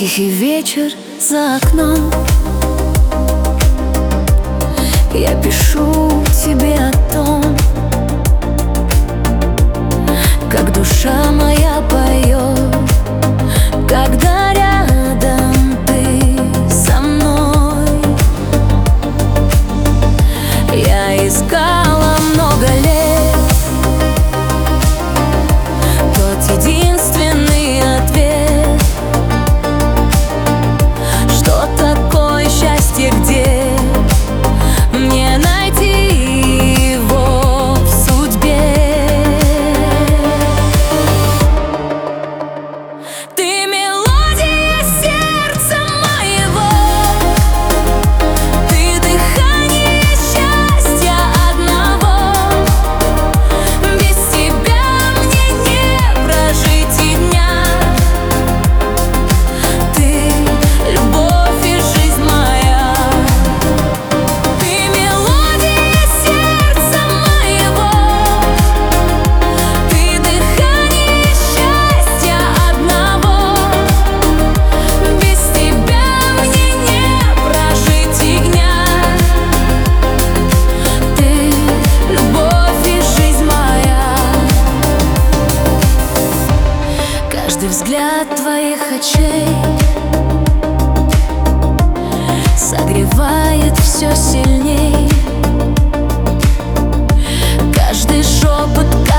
Тихий вечер за окном. Я пишу тебе о том, как душа моя поет, когда рядом ты со мной. Я искала много лет тот единственный ответ. Что такое счастье, где мне найти его в судьбе? Ты мелодия сердца моего, ты дыхание счастья одного. Без тебя мне не прожить и дня. Ты любовь и жизнь моя. Ты мелодия сердца моего, ты дыхание счастья одного. Без тебя мне не прожить и дня. Ты любовь и жизнь моя. Каждый взгляд твоих очей согревает все сильней. Каждый шепот,